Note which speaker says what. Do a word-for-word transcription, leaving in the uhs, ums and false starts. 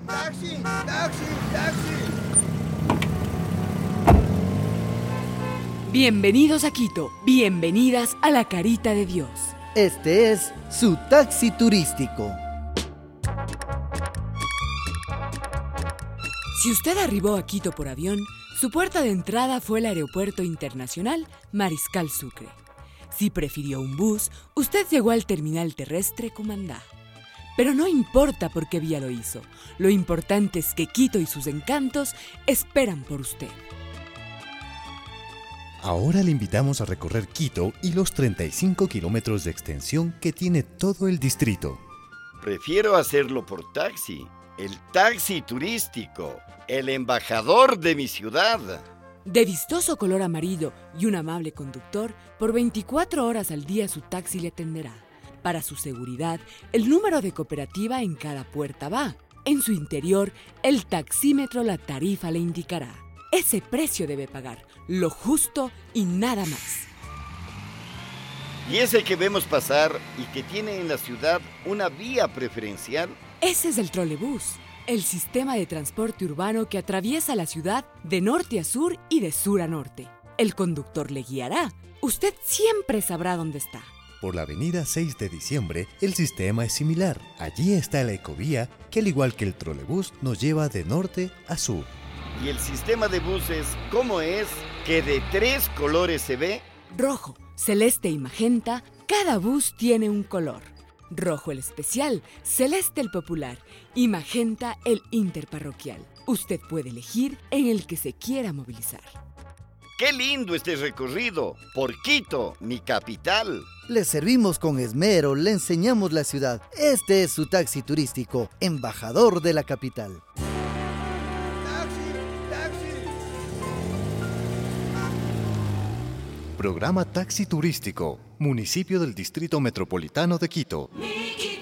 Speaker 1: ¡Taxi! ¡Taxi! ¡Taxi!
Speaker 2: Bienvenidos a Quito, bienvenidas a la Carita de Dios.
Speaker 3: Este es su taxi turístico.
Speaker 2: Si usted arribó a Quito por avión, su puerta de entrada fue el Aeropuerto Internacional Mariscal Sucre. Si prefirió un bus, usted llegó al terminal terrestre Comandá. Pero no importa por qué vía lo hizo, lo importante es que Quito y sus encantos esperan por usted.
Speaker 4: Ahora le invitamos a recorrer Quito y los treinta y cinco kilómetros de extensión que tiene todo el distrito.
Speaker 5: Prefiero hacerlo por taxi, el taxi turístico, el embajador de mi ciudad.
Speaker 2: De vistoso color amarillo y un amable conductor, por veinticuatro horas al día su taxi le atenderá. Para su seguridad, el número de cooperativa en cada puerta va. En su interior, el taxímetro la tarifa le indicará. Ese precio debe pagar, lo justo y nada más.
Speaker 5: ¿Y ese que vemos pasar y que tiene en la ciudad una vía preferencial?
Speaker 2: Ese es el trolebús, el sistema de transporte urbano que atraviesa la ciudad de norte a sur y de sur a norte. El conductor le guiará. Usted siempre sabrá dónde está.
Speaker 4: Por la avenida seis de diciembre, el sistema es similar. Allí está la ecovía, que al igual que el trolebús, nos lleva de norte a sur.
Speaker 5: ¿Y el sistema de buses cómo es? ¿Que de tres colores se ve?
Speaker 2: Rojo, celeste y magenta, cada bus tiene un color. Rojo el especial, celeste el popular y magenta el interparroquial. Usted puede elegir en el que se quiera movilizar.
Speaker 5: ¡Qué lindo este recorrido! Por Quito, mi capital.
Speaker 3: Le servimos con esmero, le enseñamos la ciudad. Este es su taxi turístico, embajador de la capital.
Speaker 4: Programa Taxi Turístico, municipio del Distrito Metropolitano de Quito.
Speaker 2: Miki.